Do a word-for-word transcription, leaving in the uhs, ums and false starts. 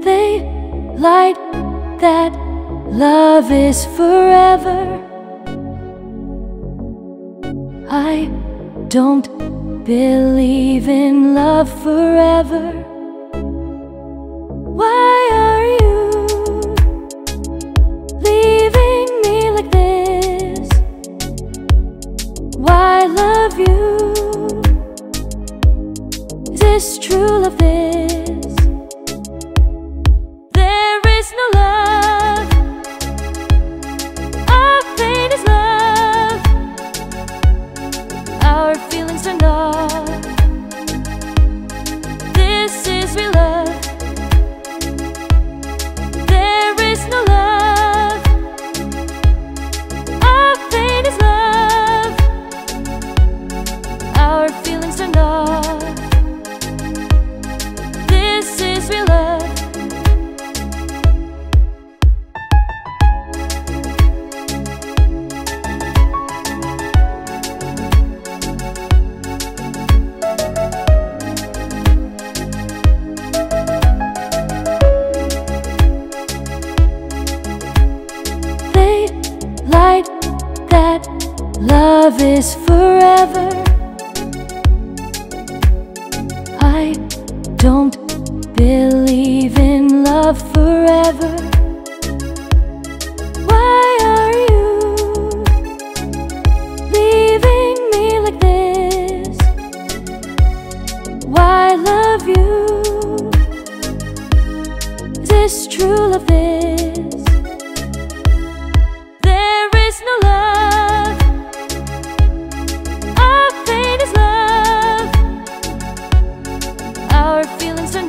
They lied that love is forever. I don't believe in love forever. Why are you leaving me like this? Why love you? Is this true love this? There is no love. Our pain is love. Our feelings turned off. This is real love. There is no love. Our pain is love. Our feelings turned off. This is real love. They lied that love is forever. I don't believe in love forever. Why are you leaving me like this? Why love you? Is this true love this? There is no love. Our pain is love. Our feelings are